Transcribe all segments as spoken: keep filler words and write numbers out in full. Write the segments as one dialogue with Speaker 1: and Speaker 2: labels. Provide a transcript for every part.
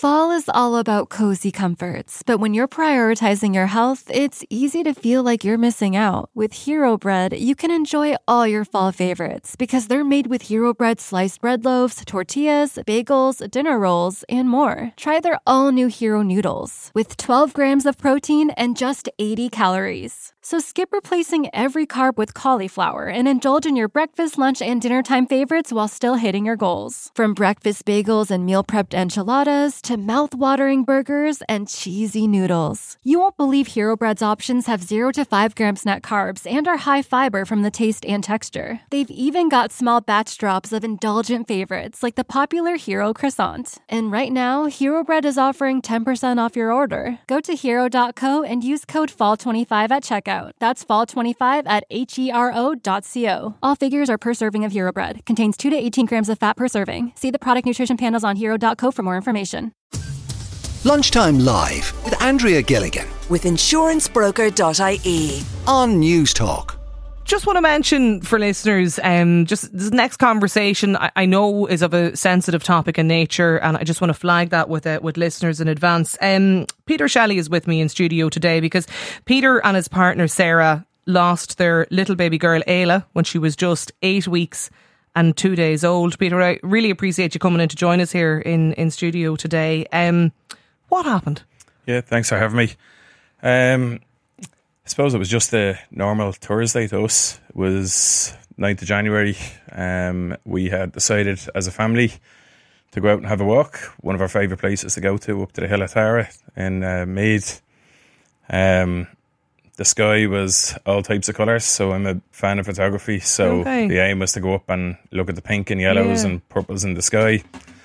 Speaker 1: Fall is all about cozy comforts, but when you're prioritizing your health, it's easy to feel like you're missing out. With Hero Bread, you can enjoy all your fall favorites because they're made with Hero Bread sliced bread loaves, tortillas, bagels, dinner rolls, and more. Try their all-new Hero Noodles with twelve grams of protein and just eighty calories. So skip replacing every carb with cauliflower and indulge in your breakfast, lunch, and dinner time favorites while still hitting your goals. From breakfast bagels and meal prepped enchiladas to mouth-watering burgers and cheesy noodles. You won't believe Hero Bread's options have zero to five grams net carbs and are high fiber from the taste and texture. They've even got small batch drops of indulgent favorites like the popular Hero Croissant. And right now, Hero Bread is offering ten percent off your order. Go to hero dot co and use code fall twenty-five at checkout. That's fall twenty-five at H E R O dot co. All figures are per serving of Hero Bread. Contains two to eighteen grams of fat per serving. See the product nutrition panels on hero dot co for more information.
Speaker 2: Lunchtime Live with Andrea Gilligan
Speaker 3: with insurance broker dot I E
Speaker 2: on News Talk.
Speaker 4: Just want to mention for listeners, um, just this next conversation I, I know is of a sensitive topic in nature, and I just want to flag that with uh, with listeners in advance. Um, Peter Shelley is with me in studio today because Peter and his partner Sarah lost their little baby girl Ayla when she was just eight weeks and two days old. Peter, I really appreciate you coming in to join us here in, in studio today. Um, what happened?
Speaker 5: Yeah, thanks for having me. Um, I suppose it was just a normal Thursday to us. It was ninth of January. Um, we had decided as a family to go out and have a walk. One of our favourite places to go to, up to the Hill of Tara in uh, Meath. Um, the sky was all types of colours, so I'm a fan of photography. So
Speaker 4: okay.
Speaker 5: The aim was to go up and look at the pink and yellows
Speaker 4: yeah.
Speaker 5: and purples in the sky.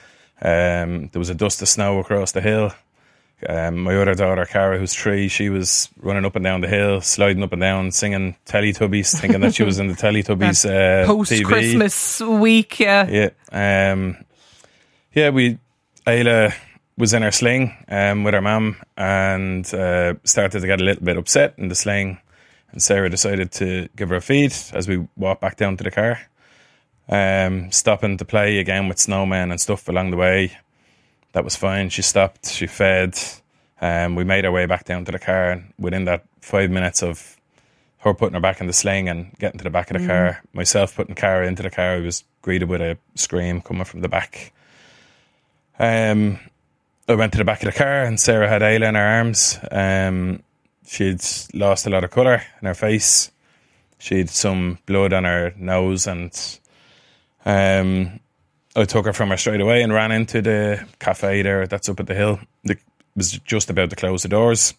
Speaker 5: Um, there was a dust of snow across the hill. Um, my other daughter, Cara, who's three, she was running up and down the hill, sliding up and down, singing Teletubbies, thinking that she was in the Teletubbies uh,
Speaker 4: post-Christmas week, yeah.
Speaker 5: Yeah, um, yeah. We Ayla was in her sling um, with her mum and uh, started to get a little bit upset in the sling, and Sarah decided to give her a feed as we walked back down to the car, um, stopping to play again with snowmen and stuff along the way. That was fine. She stopped, she fed, um, we made our way back down to the car, and within that five minutes of her putting her back in the sling and getting to the back of the mm. car, myself putting Cara into the car, I was greeted with a scream coming from the back. Um, I went to the back of the car and Sarah had Ayla in her arms. Um, she'd lost a lot of colour in her face. She'd some blood on her nose, and um, I took her from her straight away and ran into the cafe there that's up at the hill. It was just about to close the doors,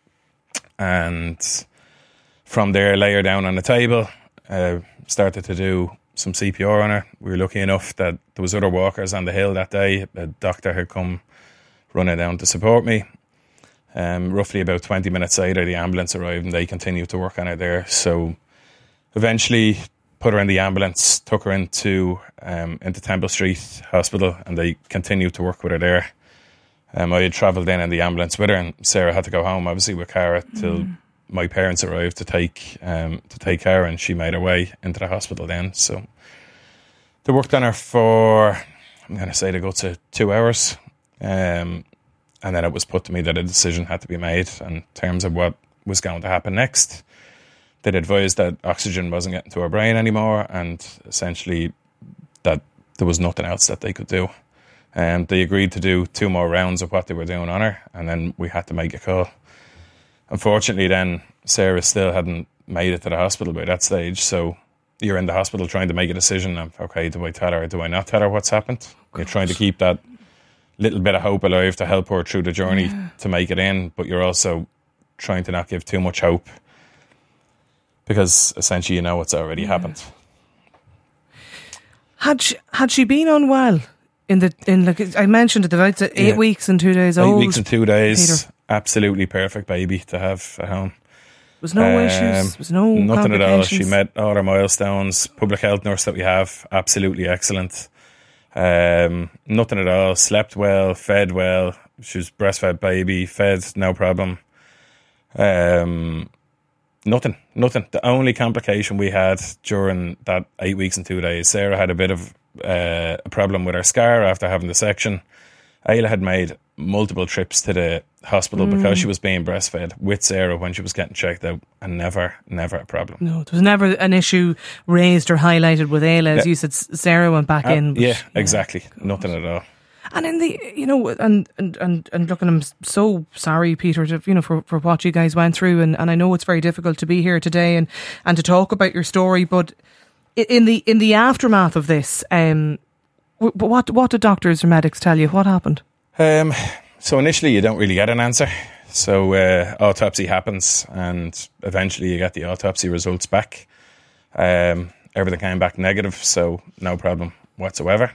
Speaker 5: and from there lay her down on the table, uh, started to do some C P R on her. We were lucky enough that there was other walkers on the hill that day. A doctor had come running down to support me. Um, roughly about twenty minutes later, the ambulance arrived and they continued to work on her there. So eventually put her in the ambulance, took her into um, into Temple Street Hospital, and they continued to work with her there. Um, I had travelled in in the ambulance with her, and Sarah had to go home, obviously, with Cara till mm. my parents arrived to take um, to take Cara, and she made her way into the hospital then. So they worked on her for, I'm going to say, they go to two hours. Um, and then it was put to me that a decision had to be made in terms of what was going to happen next. They'd advised that oxygen wasn't getting to her brain anymore, and essentially that there was nothing else that they could do. And they agreed to do two more rounds of what they were doing on her, and then we had to make a call. Unfortunately, then Sarah still hadn't made it to the hospital by that stage, so you're in the hospital trying to make a decision of, okay, do I tell her or do I not tell her what's happened? You're trying to keep that little bit of hope alive to help her through the journey yeah. to make it in, but you're also trying to not give too much hope, because essentially you know what's already yeah. happened.
Speaker 4: Had she, had she been unwell in the in like I mentioned it, it's eight yeah. weeks and two days
Speaker 5: eight
Speaker 4: old.
Speaker 5: Eight weeks and two days.
Speaker 4: Peter.
Speaker 5: Absolutely perfect baby to have at home.
Speaker 4: Was no um, issues. Was no
Speaker 5: nothing at all. She met all her milestones. Public health nurse that we have, absolutely excellent. Um, nothing at all. Slept well, fed well. She was breastfed baby, fed no problem. Um, nothing, nothing. The only complication we had during that eight weeks and two days, Sarah had a bit of uh, a problem with her scar after having the section. Ayla had made multiple trips to the hospital mm. because she was being breastfed with Sarah when she was getting checked out, and never, never a problem.
Speaker 4: No, there was never an issue raised or highlighted with Ayla. As yeah. you said, Sarah went back uh, in.
Speaker 5: But, yeah, exactly. God. Nothing at all.
Speaker 4: And in the, you know, and and and, and look, I'm so sorry, Peter, to, you know, for, for what you guys went through, and, and I know it's very difficult to be here today and, and to talk about your story, but in the in the aftermath of this, um, what what did doctors or medics tell you? What happened?
Speaker 5: Um, so initially you don't really get an answer. So uh, autopsy happens, and eventually you get the autopsy results back. Um, everything came back negative, so no problem whatsoever.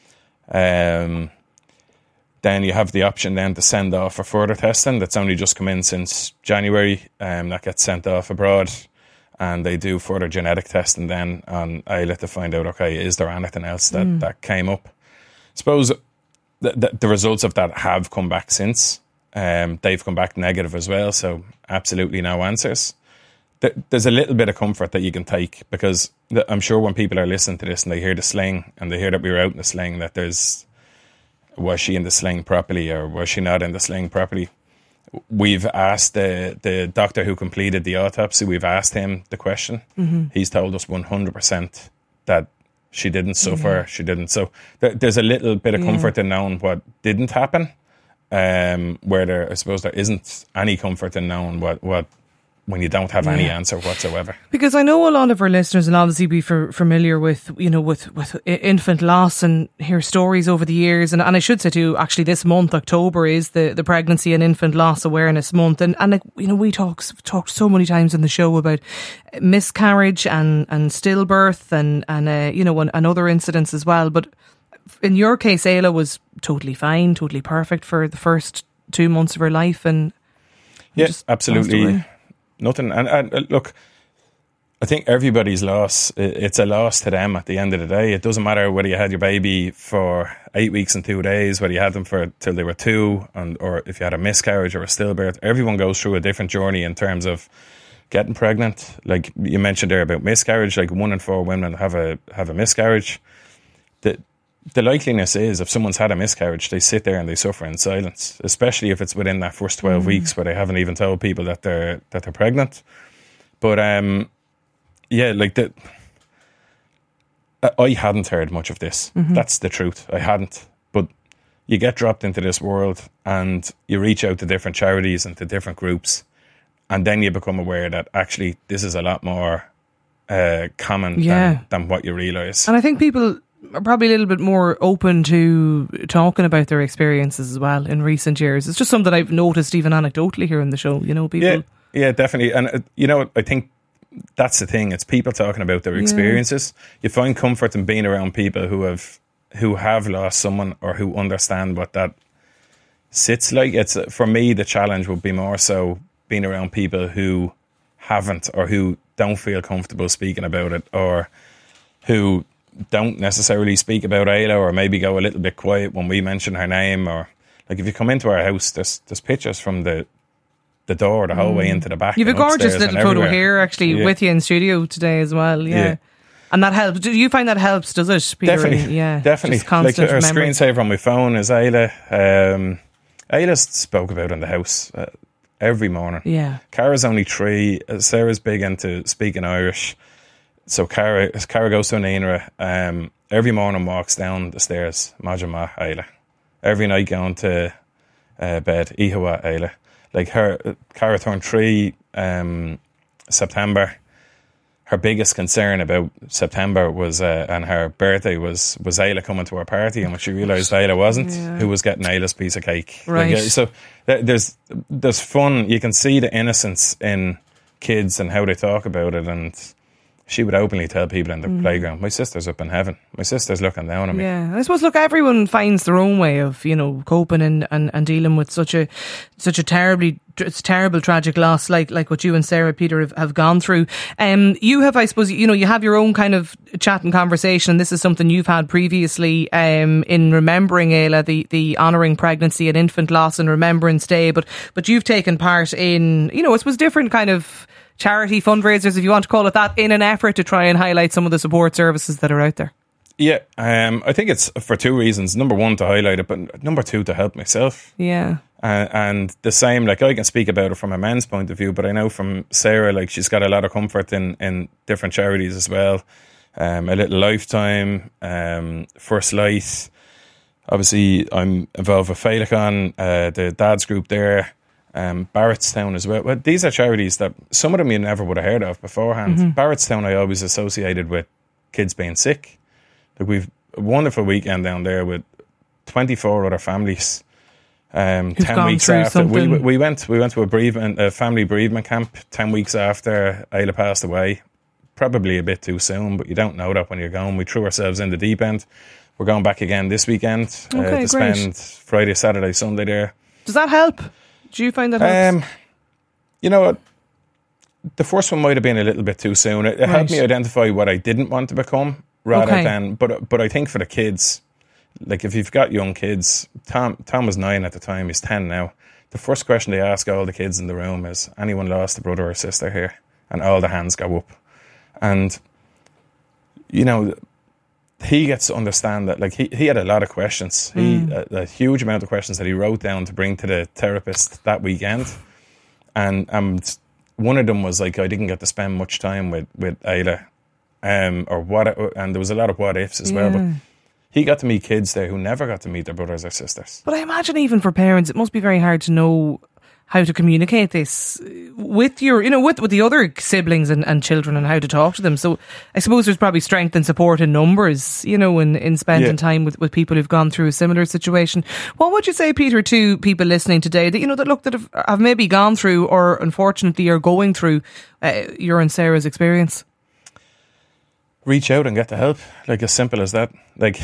Speaker 5: Um, then you have the option then to send off for further testing. That's only just come in since January. Um, that gets sent off abroad, and they do further genetic testing then on Ayla to find out, okay, is there anything else that, mm. that came up? I suppose the, the, the results of that have come back since. Um, they've come back negative as well, so absolutely no answers. There's a little bit of comfort that you can take, because I'm sure when people are listening to this and they hear the sling and they hear that we were out in the sling, that there's, was she in the sling properly or was she not in the sling properly? We've asked the, the doctor who completed the autopsy, we've asked him the question. Mm-hmm. He's told us one hundred percent that she didn't suffer, yeah. she didn't. So th- there's a little bit of comfort yeah. in knowing what didn't happen, um, where there, I suppose there isn't any comfort in knowing what, what when you don't have yeah. any answer whatsoever. Because
Speaker 4: I know a lot of our listeners will obviously be for, familiar with, you know, with, with infant loss and hear stories over the years. And, and I should say too, actually this month, October, is the, the Pregnancy and Infant Loss Awareness Month. And, and like, you know, we talk, talked so many times in the show about miscarriage and, and stillbirth and, and uh, you know, and, and other incidents as well. But in your case, Ayla was totally fine, totally perfect for the first two months of her life. And
Speaker 5: yeah, absolutely. Nothing. And, and look, I think everybody's loss, it's a loss to them at the end of the day. It doesn't matter whether you had your baby for eight weeks and two days, whether you had them for till they were two, and or if you had a miscarriage or a stillbirth. Everyone goes through a different journey in terms of getting pregnant. Like you mentioned there about miscarriage, like one in four women have a have a miscarriage. The, the likeliness is, if someone's had a miscarriage, they sit there and they suffer in silence, especially if it's within that first twelve mm. weeks where they haven't even told people that they're that they're pregnant. But um, yeah, like the, I hadn't heard much of this. Mm-hmm. That's the truth. I hadn't. But you get dropped into this world and you reach out to different charities and to different groups, and then you become aware that actually this is a lot more uh, common yeah. than, than what you realise.
Speaker 4: And I think people are probably a little bit more open to talking about their experiences as well in recent years. It's just something I've noticed even anecdotally here in the show, you know, people.
Speaker 5: Yeah, yeah, definitely. And uh, you know, I think that's the thing. It's people talking about their experiences. Yeah. You find comfort in being around people who have who have lost someone or who understand what that sits like. It's for me, the challenge would be more so being around people who haven't or who don't feel comfortable speaking about it, or who don't necessarily speak about Ayla, or maybe go a little bit quiet when we mention her name. Or like if you come into our house, there's there's pictures from the the door the whole mm. way into the back.
Speaker 4: You've a gorgeous little photo everywhere. Here actually yeah. with you in studio today as well. Yeah. yeah. And that helps. Do you find that helps, does it, Peter?
Speaker 5: Definitely.
Speaker 4: Yeah.
Speaker 5: Definitely. Like our screensaver on my phone is Ayla. Um, Ayla's spoke about in the house uh, every morning.
Speaker 4: Yeah.
Speaker 5: Cara's only three. Sarah's big into speaking Irish. So Cara, Cara goes to an Ainra, um every morning walks down the stairs, Majama Ayla. Every night going to uh, bed, Ihawa Ayla. Like her, Cara turned three um, September. Her biggest concern about September was, uh, and her birthday was, was Ayla coming to her party, and when she realised Ayla wasn't, yeah. who was getting Ayla's piece of cake.
Speaker 4: Right.
Speaker 5: Like, so th- there's there's fun. You can see the innocence in kids and how they talk about it, and she would openly tell people in the mm. playground, my sister's up in heaven. My sister's looking down on me.
Speaker 4: Yeah, I suppose, look, everyone finds their own way of, you know, coping and, and, and dealing with such a such a terribly, it's terrible, tragic loss like like what you and Sarah, Peter, have, have gone through. Um, you have, I suppose, you know, you have your own kind of chat and conversation. This is something you've had previously um, in remembering Ayla, the, the honouring pregnancy and infant loss and Remembrance Day. But, but you've taken part in, you know, I suppose different kind of charity fundraisers, if you want to call it that, in an effort to try and highlight some of the support services that are out there.
Speaker 5: Yeah, um, I think it's for two reasons. Number one, to highlight it, but number two, to help myself.
Speaker 4: Yeah.
Speaker 5: Uh, and the same, like I can speak about it from a men's point of view, but I know from Sarah, like she's got a lot of comfort in, in different charities as well. Um, a Little Lifetime, um, First Light. Obviously, I'm involved with Féileacáin, uh, the dads group there, um, Barrettstown as well. Well, these are charities that some of them you never would have heard of beforehand. Mm-hmm. Barrettstown I always associated with kids being sick. Like we've a wonderful weekend down there with twenty-four other families. Um, ten weeks after we we went we went to a bereavement a family bereavement camp. Ten weeks after Ayla passed away, probably a bit too soon, but you don't know that when you're going. We threw ourselves in the deep end. We're going back again this weekend uh,
Speaker 4: okay,
Speaker 5: to spend Friday, Saturday, Sunday there.
Speaker 4: Does that help? Do you find that helps?
Speaker 5: Um, you know what? The first one might have been a little bit too soon. It, it right. helped me identify what I didn't want to become. Rather okay. than, but but I think for the kids, like if you've got young kids, Tom Tom was nine at the time, he's ten now. The first question they ask all the kids in the room is, anyone lost a brother or sister here? And all the hands go up. And, you know, he gets to understand that, like, he, he had a lot of questions. He mm. a, a huge amount of questions that he wrote down to bring to the therapist that weekend. And and one of them was, like, I didn't get to spend much time with, with Ayla. Um, or what, and there was a lot of what ifs as yeah. well. But he got to meet kids there who never got to meet their brothers or sisters.
Speaker 4: But I imagine even for parents, it must be very hard to know how to communicate this with your, you know, with, with the other siblings and, and children, and how to talk to them. So I suppose there's probably strength and support in numbers, you know, in, in spending yeah. time with, with people who've gone through a similar situation. What would you say, Peter, to people listening today that, you know, that look, that have, have maybe gone through, or unfortunately are going through uh, your and Sarah's experience?
Speaker 5: Reach out and get the help. Like, as simple as that. Like,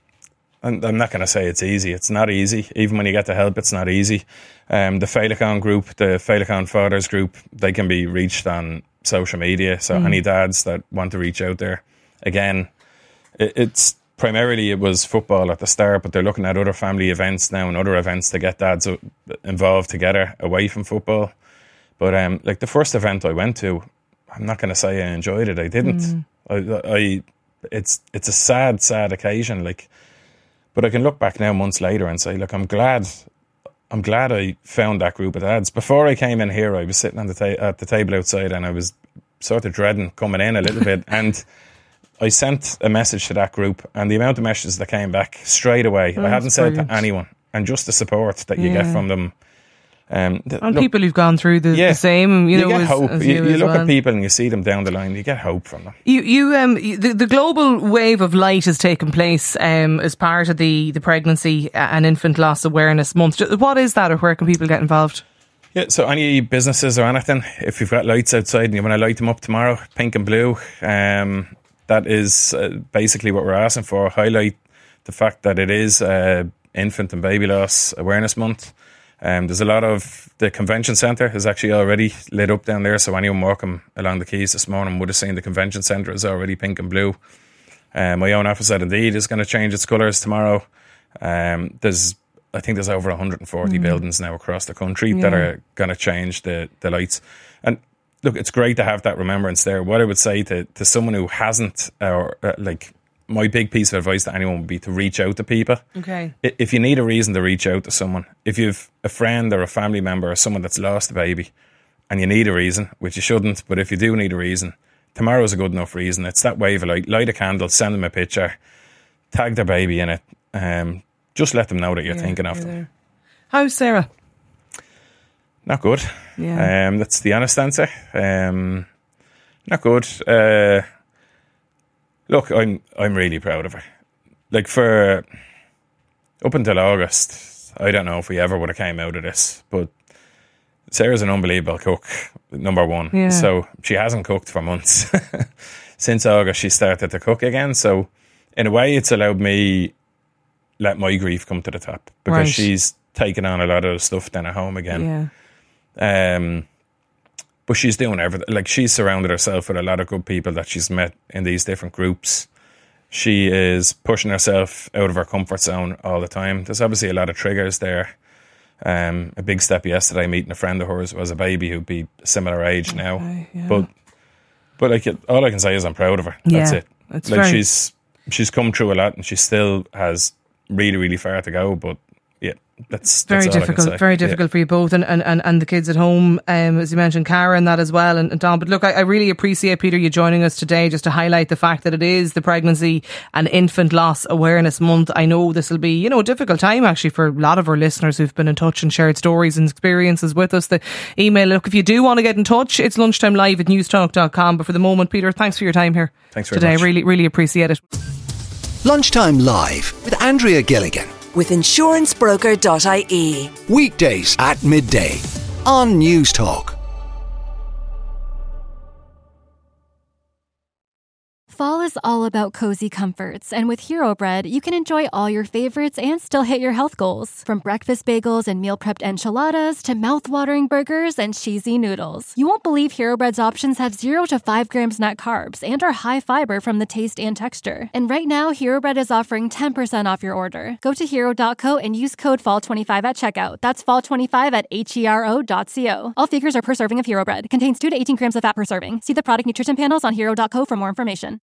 Speaker 5: and I'm not going to say it's easy. It's not easy. Even when you get the help, it's not easy. Um, the Féileacáin group, the Féileacáin Fathers group, they can be reached on social media. So mm. any dads that want to reach out there, again, it, it's primarily it was football at the start, but they're looking at other family events now and other events to get dads involved together away from football. But um, like the first event I went to, I'm not going to say I enjoyed it. I didn't. Mm. I, I, it's it's a sad, sad occasion. Like, but I can look back now months later and say, look, I'm glad, I'm glad I found that group of dads. Before I came in here, I was sitting on the ta- at the table outside, and I was sort of dreading coming in a little bit. And I sent a message to that group, and the amount of messages that came back straight away, oh, I hadn't said it to anyone, and just the support that you yeah. get from them. Um, th-
Speaker 4: and
Speaker 5: look,
Speaker 4: people who've gone through the, yeah, the same, you, you know,
Speaker 5: get
Speaker 4: as,
Speaker 5: hope.
Speaker 4: As
Speaker 5: you,
Speaker 4: you,
Speaker 5: you look
Speaker 4: well.
Speaker 5: at people and you see them down the line. You get hope from them.
Speaker 4: You, you, um, the, the global wave of light has taken place um, as part of the, the Pregnancy and Infant Loss Awareness Month. What is that, or where can people get involved?
Speaker 5: Yeah, so any businesses or anything, if you've got lights outside and you want to light them up tomorrow, pink and blue, um, that is uh, basically what we're asking for. Highlight the fact that it is uh, Infant and Baby Loss Awareness Month. Um, there's a lot of the convention centre is actually already lit up down there, so anyone walking along the quays this morning would have seen the convention centre is already pink and blue. Um, my own office at Indeed is going to change its colours tomorrow. Um, there's, I think there's over one hundred forty mm. buildings now across the country yeah. that are going to change the, the lights. And look, it's great to have that remembrance there. What I would say to, to someone who hasn't, or uh, like, my big piece of advice to anyone would be to reach out to people.
Speaker 4: Okay.
Speaker 5: If you need a reason to reach out to someone, if you've a friend or a family member or someone that's lost a baby and you need a reason, which you shouldn't, but if you do need a reason, tomorrow's a good enough reason. It's that wave of light. Light a candle, send them a picture, tag their baby in it. Um, just let them know that you're yeah, thinking of them. There.
Speaker 4: How's Sarah?
Speaker 5: Not good.
Speaker 4: Yeah.
Speaker 5: Um, that's the honest answer. Um, not good. Uh, Look, I'm I'm really proud of her. Like, for up until August, I don't know if we ever would have came out of this, but Sarah's an unbelievable cook, number one.
Speaker 4: Yeah.
Speaker 5: So she hasn't cooked for months. Since August, she started to cook again. So in a way, it's allowed me let my grief come to the top, because
Speaker 4: right.
Speaker 5: she's taken on a lot of the stuff then at home again.
Speaker 4: Yeah.
Speaker 5: Um. But she's doing everything. Like, she's surrounded herself with a lot of good people that she's met in these different groups. She is pushing herself out of her comfort zone all the time. There's obviously a lot of triggers there. Um, a big step yesterday, meeting a friend of hers was a baby who'd be a similar age now.
Speaker 4: Okay, yeah.
Speaker 5: But, but like, all I can say is I'm proud of her.
Speaker 4: Yeah,
Speaker 5: That's it.
Speaker 4: It's
Speaker 5: like
Speaker 4: very...
Speaker 5: she's she's come through a lot, and she still has really, really far to go. But yeah, that's,
Speaker 4: very
Speaker 5: that's all
Speaker 4: difficult.
Speaker 5: I can say.
Speaker 4: Very difficult
Speaker 5: yeah.
Speaker 4: for you both, and, and, and, and the kids at home, um, as you mentioned, Cara and that as well, and, and Don. But look, I, I really appreciate, Peter, you joining us today just to highlight the fact that it is the Pregnancy and Infant Loss Awareness Month. I know this will be, you know, a difficult time actually for a lot of our listeners who've been in touch and shared stories and experiences with us. The email, look, if you do want to get in touch, it's lunchtime live at newstalk dot com. But for the moment, Peter, thanks for your time here
Speaker 5: thanks very
Speaker 4: today.
Speaker 5: much.
Speaker 4: Really, really appreciate it.
Speaker 2: Lunchtime Live with Andrea Gilligan.
Speaker 3: With insurance broker dot I E.
Speaker 2: Weekdays at midday on Newstalk.
Speaker 1: Fall is all about cozy comforts, and with Hero Bread, you can enjoy all your favorites and still hit your health goals. From breakfast bagels and meal prepped enchiladas to mouth-watering burgers and cheesy noodles. You won't believe Hero Bread's options have zero to five grams net carbs and are high fiber from the taste and texture. And right now, Hero Bread is offering ten percent off your order. Go to hero dot co and use code fall twenty-five at checkout. That's fall twenty-five at hero dot co. All figures are per serving of Hero Bread. Contains two to eighteen grams of fat per serving. See the product nutrition panels on hero dot co for more information.